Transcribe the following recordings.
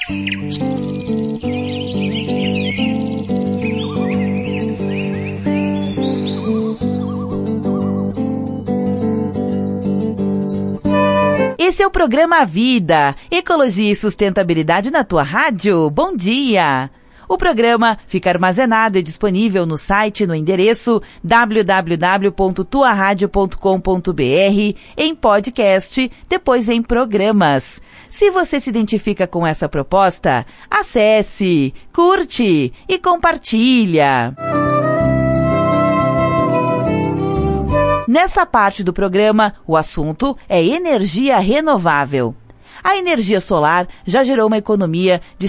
Esse é o programa Vida, Ecologia e Sustentabilidade na tua rádio. Bom dia! O programa fica armazenado e disponível no site no endereço www.tuaradio.com.br, em podcast, depois em programas. Se você se identifica com essa proposta, acesse, curte e compartilha. Nessa parte do programa, o assunto é energia renovável. A energia solar já gerou uma economia de R$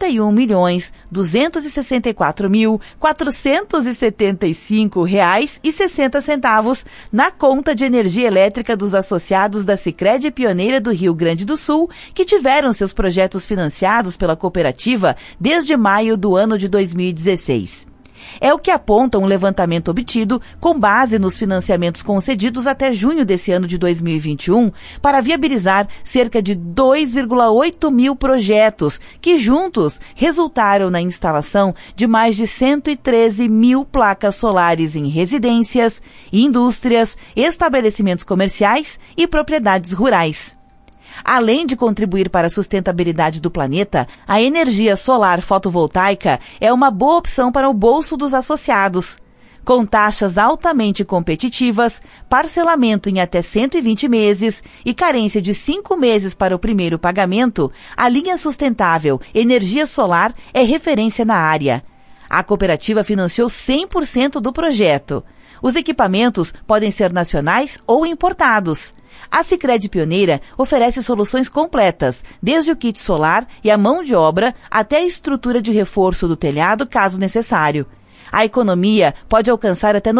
61.264.475,60 na conta de energia elétrica dos associados da Sicredi Pioneira do Rio Grande do Sul, que tiveram seus projetos financiados pela cooperativa desde maio do ano de 2016. É o que aponta um levantamento obtido com base nos financiamentos concedidos até junho desse ano de 2021 para viabilizar cerca de 2,8 mil projetos que juntos resultaram na instalação de mais de 113 mil placas solares em residências, indústrias, estabelecimentos comerciais e propriedades rurais. Além de contribuir para a sustentabilidade do planeta, a energia solar fotovoltaica é uma boa opção para o bolso dos associados. Com taxas altamente competitivas, parcelamento em até 120 meses e carência de 5 meses para o primeiro pagamento, a linha sustentável Energia Solar é referência na área. A cooperativa financiou 100% do projeto. Os equipamentos podem ser nacionais ou importados. A Sicredi Pioneira oferece soluções completas, desde o kit solar e a mão de obra até a estrutura de reforço do telhado, caso necessário. A economia pode alcançar até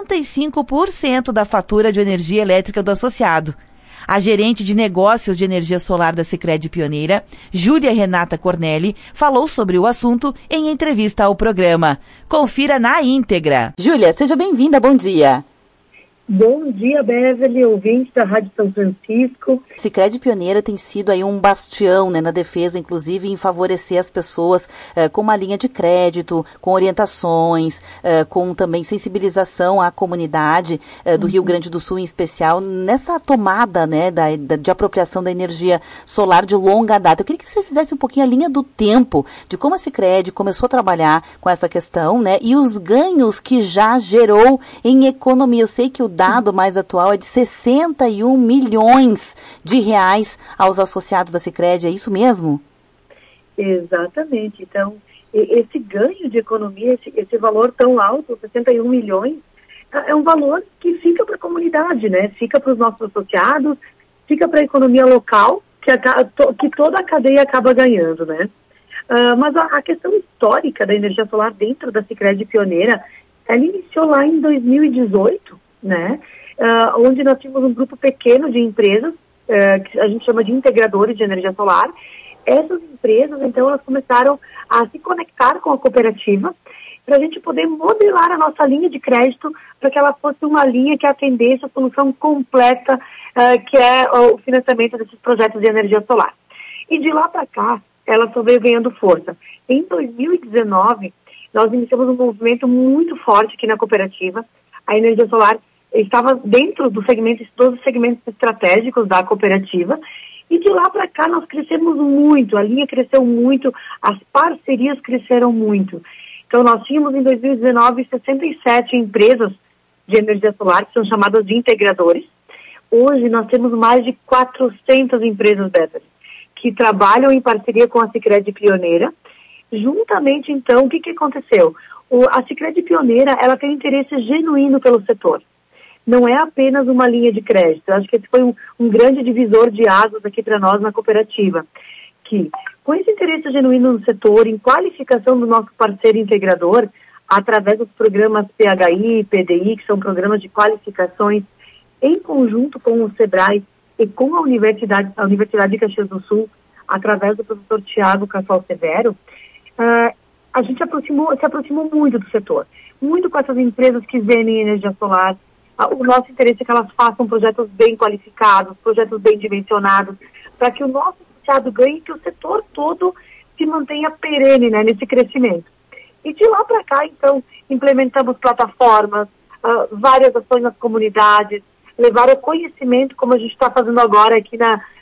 95% da fatura de energia elétrica do associado. A gerente de negócios de energia solar da Sicredi Pioneira, Júlia Renata Cornelli, falou sobre o assunto em entrevista ao programa. Confira na íntegra. Júlia, seja bem-vinda, bom dia. Bom dia, Beverly, ouvinte da Rádio São Francisco. Sicredi Pioneira tem sido aí um bastião, né, na defesa, inclusive, em favorecer as pessoas com uma linha de crédito, com orientações, com também sensibilização à comunidade do Rio Grande do Sul, em especial, nessa tomada, né, de apropriação da energia solar de longa data. Eu queria que você fizesse um pouquinho a linha do tempo de como a Sicredi começou a trabalhar com essa questão, né, e os ganhos que já gerou em economia. Eu sei que o dado mais atual é de 61 milhões de reais aos associados da Sicredi, é isso mesmo? Exatamente. Então, esse ganho de economia, esse valor tão alto, 61 milhões, é um valor que fica para a comunidade, né? Fica para os nossos associados, fica para a economia local, que toda a cadeia acaba ganhando, né? Mas a questão histórica da energia solar dentro da Sicredi Pioneira, ela iniciou lá em 2018, né? Onde nós tínhamos um grupo pequeno de empresas, que a gente chama de integradores de energia solar. Essas empresas, então, elas começaram a se conectar com a cooperativa para a gente poder modelar a nossa linha de crédito para que ela fosse uma linha que atendesse a solução completa, que é o financiamento desses projetos de energia solar. E de lá para cá, ela só veio ganhando força. Em 2019, nós iniciamos um movimento muito forte aqui na cooperativa. A energia solar estava dentro dos todos os segmentos estratégicos da cooperativa, e de lá para cá nós crescemos muito, a linha cresceu muito, as parcerias cresceram muito. Então nós tínhamos em 2019 67 empresas de energia solar, que são chamadas de integradores. Hoje nós temos mais de 400 empresas dessas, que trabalham em parceria com a Sicredi Pioneira. Juntamente, então, o que aconteceu? A Sicredi Pioneira, ela tem um interesse genuíno pelo setor. Não é apenas uma linha de crédito. Eu acho que esse foi um grande divisor de águas aqui para nós na cooperativa. Que, com esse interesse genuíno no setor, em qualificação do nosso parceiro integrador, através dos programas PHI e PDI, que são programas de qualificações, em conjunto com o SEBRAE e com a Universidade de Caxias do Sul, através do professor Tiago Cassol Severo, a gente se aproximou muito do setor. Muito com essas empresas que vendem energia solar. O nosso interesse é que elas façam projetos bem qualificados, projetos bem dimensionados, para que o nosso associado ganhe, que o setor todo mantenha perene, né, nesse crescimento. E de lá para cá, então, implementamos plataformas, várias ações nas comunidades, levar o conhecimento, como a gente está fazendo agora aqui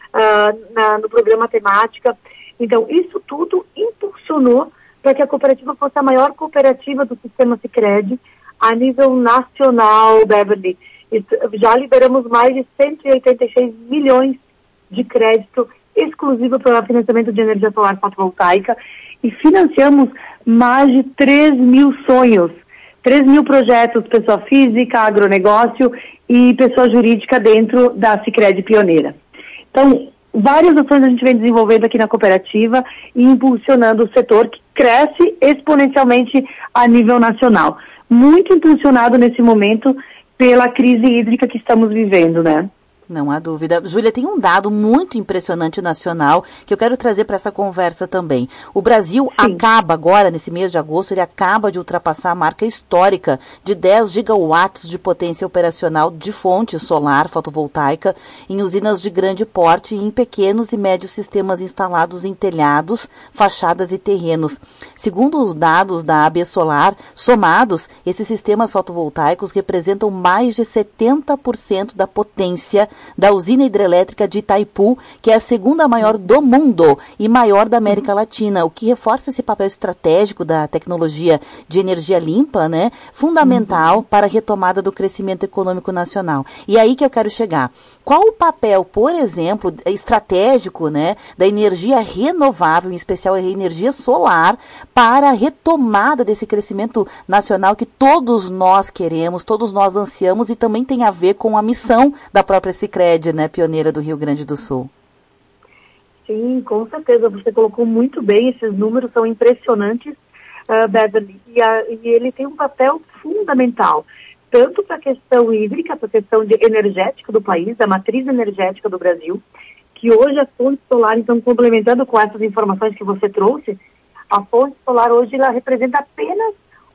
no programa Temática. Então, isso tudo impulsionou para que a cooperativa fosse a maior cooperativa do sistema Sicredi a nível nacional, Beverly. Já liberamos mais de 186 milhões de crédito exclusivo para financiamento de energia solar fotovoltaica e financiamos mais de 3 mil sonhos, 3 mil projetos, pessoa física, agronegócio e pessoa jurídica dentro da Sicredi Pioneira. Então, várias ações a gente vem desenvolvendo aqui na cooperativa e impulsionando o setor que cresce exponencialmente a nível nacional. Muito impulsionado nesse momento pela crise hídrica que estamos vivendo, né? Não há dúvida. Júlia, tem um dado muito impressionante nacional que eu quero trazer para essa conversa também. O Brasil acaba agora, nesse mês de agosto, ele acaba de ultrapassar a marca histórica de 10 gigawatts de potência operacional de fonte solar fotovoltaica em usinas de grande porte e em pequenos e médios sistemas instalados em telhados, fachadas e terrenos. Segundo os dados da AB Solar, somados, esses sistemas fotovoltaicos representam mais de 70% da potência da usina hidrelétrica de Itaipu, que é a segunda maior do mundo e maior da América Latina, o que reforça esse papel estratégico da tecnologia de energia limpa, né, fundamental para a retomada do crescimento econômico nacional. E aí que eu quero chegar. Qual o papel, por exemplo, estratégico, né, da energia renovável, em especial a energia solar, para a retomada desse crescimento nacional que todos nós queremos, todos nós ansiamos e também tem a ver com a missão da própria Sicredi, né, pioneira do Rio Grande do Sul? Sim, com certeza. Você colocou muito bem, esses números são impressionantes, Beverly, e ele tem um papel fundamental, tanto para a questão hídrica, para a questão energética do país, da matriz energética do Brasil, que hoje a fonte solar, então, complementando com essas informações que você trouxe, a fonte solar hoje ela representa apenas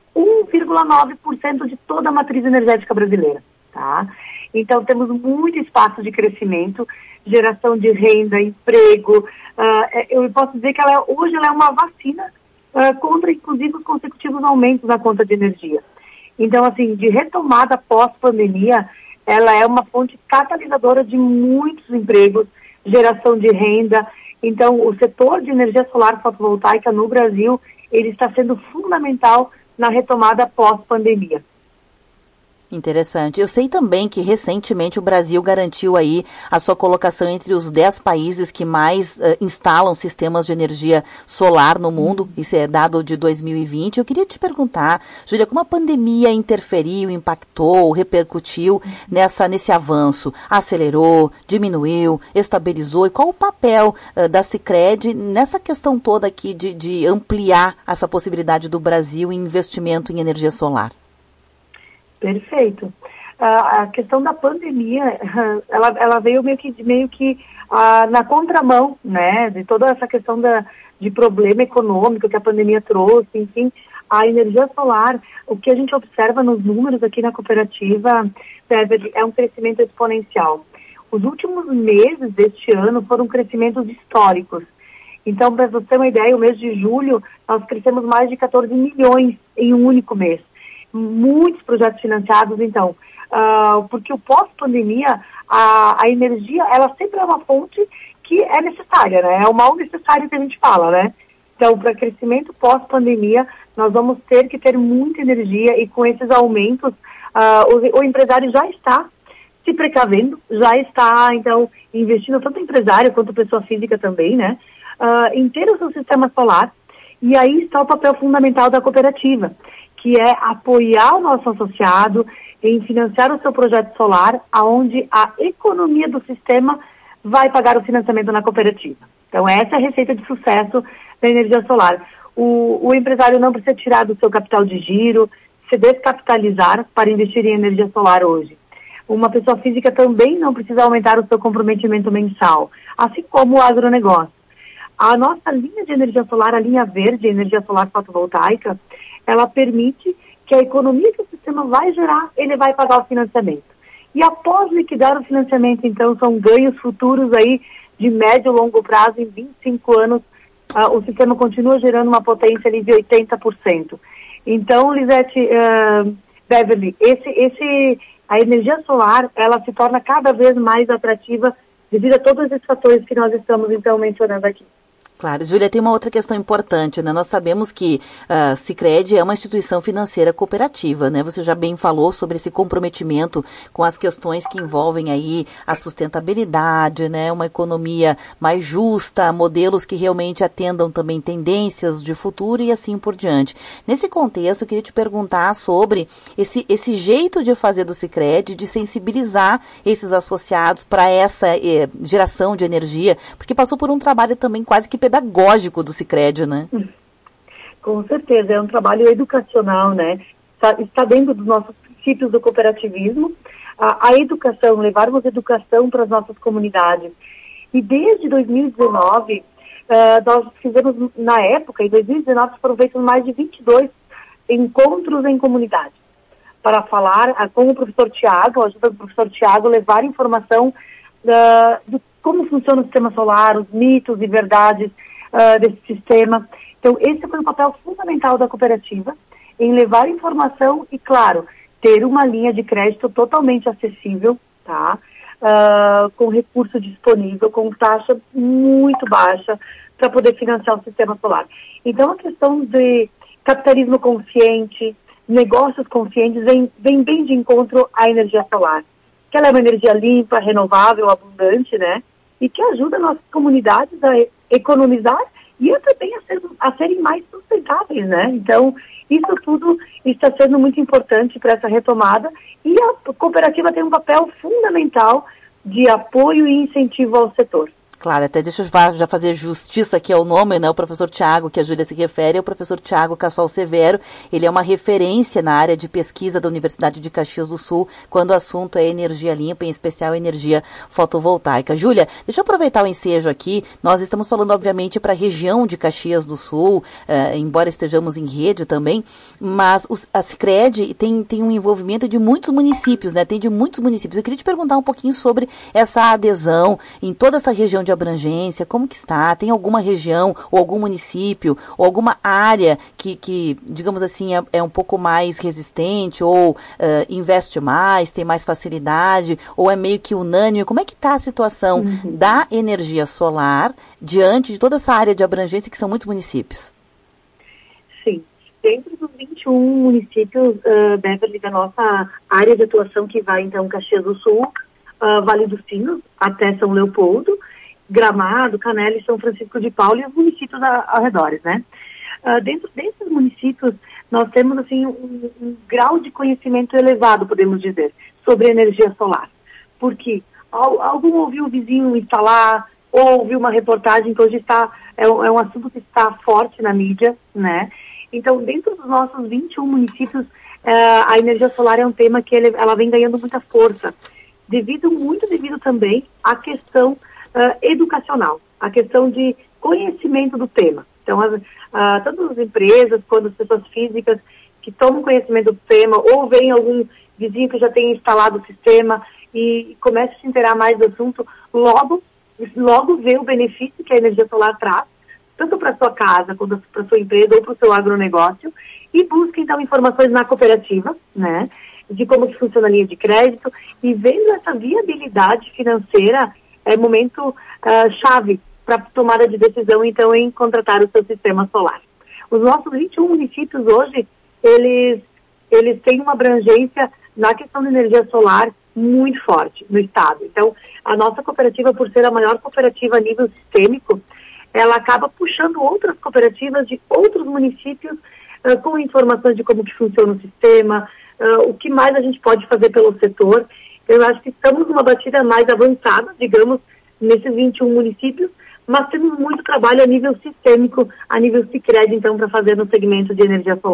1,9% de toda a matriz energética brasileira, tá? Então, temos muito espaço de crescimento, geração de renda, emprego. Eu posso dizer que hoje ela é uma vacina contra, inclusive, os consecutivos aumentos na conta de energia. Então, assim, de retomada pós-pandemia, ela é uma fonte catalisadora de muitos empregos, geração de renda. Então, o setor de energia solar fotovoltaica no Brasil, ele está sendo fundamental na retomada pós-pandemia. Interessante. Eu sei também que recentemente o Brasil garantiu aí a sua colocação entre os 10 países que mais instalam sistemas de energia solar no mundo. Isso é dado de 2020. Eu queria te perguntar, Júlia, como a pandemia interferiu, impactou, repercutiu nesse avanço? Acelerou, diminuiu, estabilizou? E qual o papel da Sicredi nessa questão toda aqui de ampliar essa possibilidade do Brasil em investimento em energia solar? Perfeito. A questão da pandemia, ela veio meio que na contramão, né, de toda essa questão de problema econômico que a pandemia trouxe, enfim, a energia solar, o que a gente observa nos números aqui na cooperativa, é um crescimento exponencial. Os últimos meses deste ano foram crescimentos históricos. Então, para você ter uma ideia, o mês de julho, nós crescemos mais de 14 milhões em um único mês. Muitos projetos financiados, então, porque o pós-pandemia, a energia, ela sempre é uma fonte que é necessária, né? É o mal necessário que a gente fala, né? Então, para crescimento pós-pandemia, nós vamos ter que ter muita energia e com esses aumentos, o empresário já está se precavendo, já está, então, investindo, tanto empresário quanto pessoa física também, né? Em ter o seu sistema solar, e aí está o papel fundamental da cooperativa, que é apoiar o nosso associado em financiar o seu projeto solar, aonde a economia do sistema vai pagar o financiamento na cooperativa. Então, essa é a receita de sucesso da energia solar. O empresário não precisa tirar do seu capital de giro, se descapitalizar para investir em energia solar hoje. Uma pessoa física também não precisa aumentar o seu comprometimento mensal, assim como o agronegócio. A nossa linha de energia solar, a linha verde, energia solar fotovoltaica, ela permite que a economia que o sistema vai gerar, ele vai pagar o financiamento. E após liquidar o financiamento, então, são ganhos futuros aí de médio e longo prazo, em 25 anos, o sistema continua gerando uma potência ali de 80%. Então, Lisete, Beverly, a energia solar, ela se torna cada vez mais atrativa devido a todos esses fatores que nós estamos, então, mencionando aqui. Claro. Júlia, tem uma outra questão importante, né? Nós sabemos que Sicredi é uma instituição financeira cooperativa, né? Você já bem falou sobre esse comprometimento com as questões que envolvem aí a sustentabilidade, né? Uma economia mais justa, modelos que realmente atendam também tendências de futuro e assim por diante. Nesse contexto, eu queria te perguntar sobre esse jeito de fazer do Sicredi, de sensibilizar esses associados para essa geração de energia, porque passou por um trabalho também quase que pedagógico do Sicredi, né? Com certeza, é um trabalho educacional, né? Está dentro dos nossos princípios do cooperativismo, a educação, levarmos educação para as nossas comunidades. E desde 2019, nós fizemos, na época, em 2019, foram feitos mais de 22 encontros em comunidade, para falar com o professor Tiago, a ajuda do professor Tiago, levar informação de como funciona o sistema solar, os mitos e verdades desse sistema. Então, esse foi um papel fundamental da cooperativa, em levar informação e, claro, ter uma linha de crédito totalmente acessível, tá? Com recurso disponível, com taxa muito baixa, para poder financiar o sistema solar. Então, a questão de capitalismo consciente, negócios conscientes, vem bem de encontro à energia solar, que ela é uma energia limpa, renovável, abundante, né? E que ajuda nossas comunidades a economizar e também a serem mais sustentáveis, né? Então, isso tudo está sendo muito importante para essa retomada e a cooperativa tem um papel fundamental de apoio e incentivo ao setor. Claro, até deixa eu já fazer justiça aqui ao nome, né? O professor Tiago, que a Júlia se refere, é o professor Tiago Cassol Severo. Ele é uma referência na área de pesquisa da Universidade de Caxias do Sul, quando o assunto é energia limpa, em especial energia fotovoltaica. Júlia, deixa eu aproveitar o ensejo aqui. Nós estamos falando, obviamente, para a região de Caxias do Sul, embora estejamos em rede também, mas a Sicredi tem um envolvimento de muitos municípios, né? Tem de muitos municípios. Eu queria te perguntar um pouquinho sobre essa adesão em toda essa região de abrangência, como que está? Tem alguma região ou algum município ou alguma área que digamos assim, é um pouco mais resistente ou investe mais, tem mais facilidade ou é meio que unânime? Como é que está a situação da energia solar diante de toda essa área de abrangência que são muitos municípios? Sim. Dentro dos 21 municípios, Beverly, da nossa área de atuação que vai então Caxias do Sul, Vale dos Sinos até São Leopoldo, Gramado, Canela e São Francisco de Paula e os municípios ao redor, né? Dentro desses municípios, nós temos, assim, um grau de conhecimento elevado, podemos dizer, sobre energia solar. Porque algum ouviu o vizinho instalar, ou ouviu uma reportagem que hoje é um assunto que está forte na mídia, né? Então, dentro dos nossos 21 municípios, a energia solar é um tema que ela vem ganhando muita força, devido também à questão educacional, a questão de conhecimento do tema. Então, tanto as empresas quanto as pessoas físicas que tomam conhecimento do tema ou vem algum vizinho que já tem instalado o sistema e começa a se inteirar mais do assunto, logo vê o benefício que a energia solar traz, tanto para a sua casa, quanto para a sua empresa ou para o seu agronegócio, e busca, então, informações na cooperativa, né, de como que funciona a linha de crédito, e vendo essa viabilidade financeira, é momento chave para tomada de decisão, então, em contratar o seu sistema solar. Os nossos 21 municípios hoje, eles têm uma abrangência na questão da energia solar muito forte no estado. Então, a nossa cooperativa, por ser a maior cooperativa a nível sistêmico, ela acaba puxando outras cooperativas de outros municípios com informações de como que funciona o sistema, o que mais a gente pode fazer pelo setor. Eu acho que estamos numa batida mais avançada, digamos, nesses 21 municípios, mas temos muito trabalho a nível sistêmico, a nível Sicredi, então, para fazer no segmento de energia solar.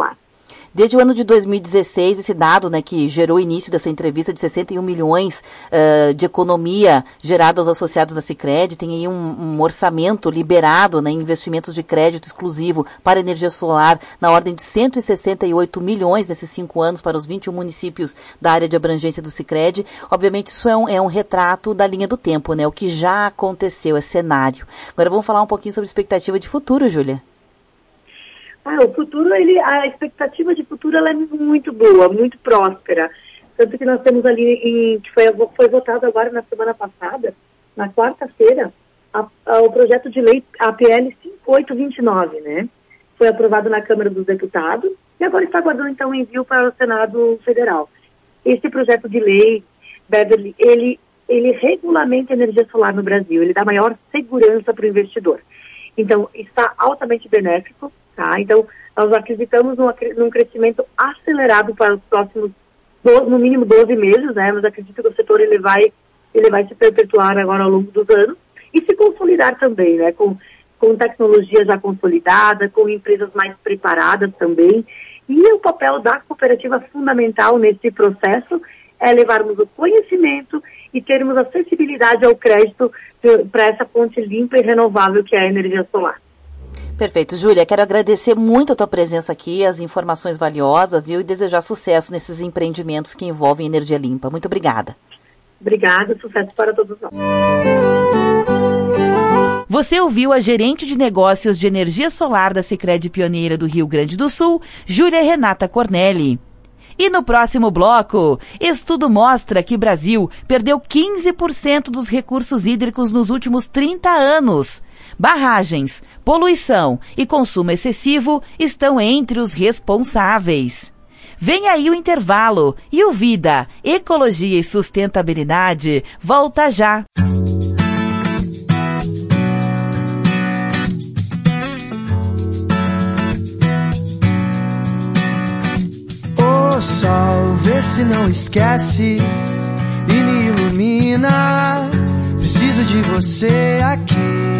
Desde o ano de 2016, esse dado, né, que gerou o início dessa entrevista de 61 milhões de economia gerada aos associados da Sicredi, tem aí um orçamento liberado, né, em investimentos de crédito exclusivo para energia solar na ordem de 168 milhões nesses 5 anos para os 21 municípios da área de abrangência do Sicredi. Obviamente isso é um retrato da linha do tempo, né, o que já aconteceu, é cenário. Agora vamos falar um pouquinho sobre expectativa de futuro, Júlia. O futuro, a expectativa de futuro ela é muito boa, muito próspera. Tanto que nós temos ali, que foi votado agora na semana passada, na quarta-feira, o projeto de lei APL 5829, né? Foi aprovado na Câmara dos Deputados e agora está aguardando, então, envio para o Senado Federal. Esse projeto de lei, Beverly, ele regulamenta a energia solar no Brasil, ele dá maior segurança para o investidor. Então, está altamente benéfico. Tá? Então, nós acreditamos num crescimento acelerado para os próximos, no mínimo 12 meses, né? Mas acredito que o setor ele vai se perpetuar agora ao longo dos anos e se consolidar também, né? Com tecnologia já consolidada, com empresas mais preparadas também. E o papel da cooperativa fundamental nesse processo é levarmos o conhecimento e termos acessibilidade ao crédito para essa fonte limpa e renovável que é a energia solar. Perfeito. Júlia, quero agradecer muito a tua presença aqui, as informações valiosas, viu? E desejar sucesso nesses empreendimentos que envolvem energia limpa. Muito obrigada. Obrigada, sucesso para todos nós. Você ouviu a gerente de negócios de energia solar da Sicredi Pioneira do Rio Grande do Sul, Júlia Renata Cornelli. E no próximo bloco, estudo mostra que Brasil perdeu 15% dos recursos hídricos nos últimos 30 anos. Barragens, poluição e consumo excessivo estão entre os responsáveis. Vem aí o intervalo e o Vida, Ecologia e Sustentabilidade volta já. O sol, vê se não esquece e me ilumina. Preciso de você aqui.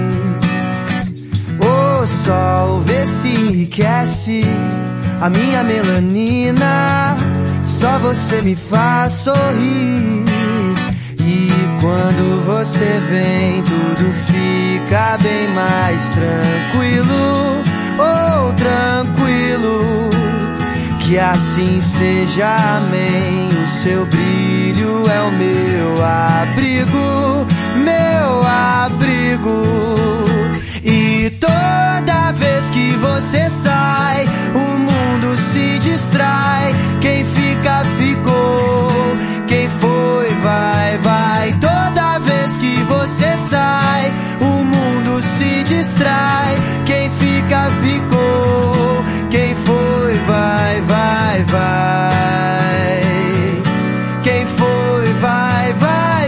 O sol, vê se enriquece a minha melanina. Só você me faz sorrir. E quando você vem, tudo fica bem mais tranquilo. Oh, tranquilo. Que assim seja, amém. O seu brilho é o meu abrigo, meu abrigo. E toda vez que você sai, o mundo se distrai. Quem fica, ficou. Quem foi, vai, vai. Toda vez que você sai, o mundo se distrai. Quem fica, ficou. Quem foi, vai, vai, vai. Quem foi, vai, vai,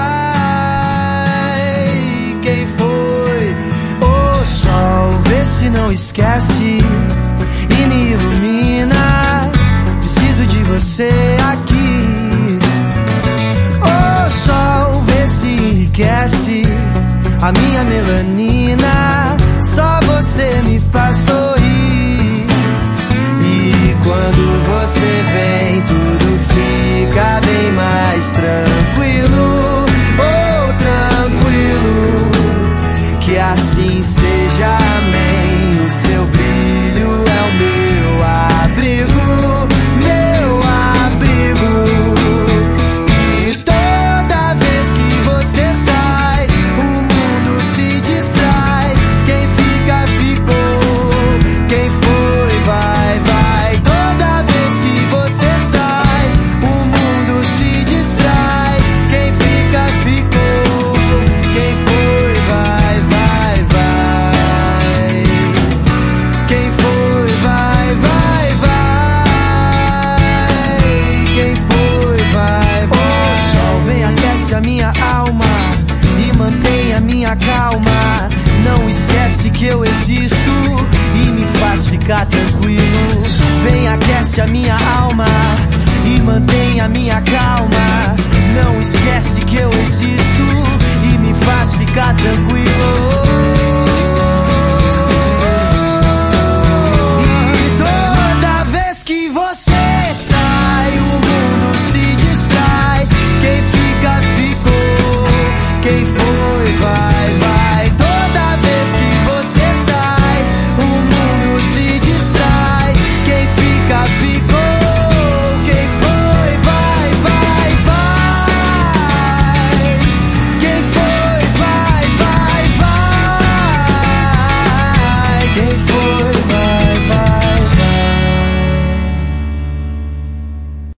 vai. Quem foi? O sol, vê se não esquece e me ilumina. Preciso de você aqui. O sol, vê se enriquece a minha melanina. Só você me faz sorrir. E quando você vem, tudo fica bem mais tranquilo. Oh, tranquilo. Que assim seja, amém. O seu brilho é o meu abrigo, meu abrigo. E toda vez que você sai, o mundo se distrai. Quem fica, ficou. Quem foi, vai, vai. Toda vez que você sai, o mundo se distrai. Quem fica, ficou. Quem foi, vai, vai, vai. Quem foi, vai, vai, vai. Quem foi, vai, vai. O sol vem, aquece a minha alma e mantém a minha calma. Não esquece que eu existo e me faz ficar tranquilo. Vem, aquece a minha alma e mantém a minha calma. Não esquece que eu existo e me faz ficar tranquilo.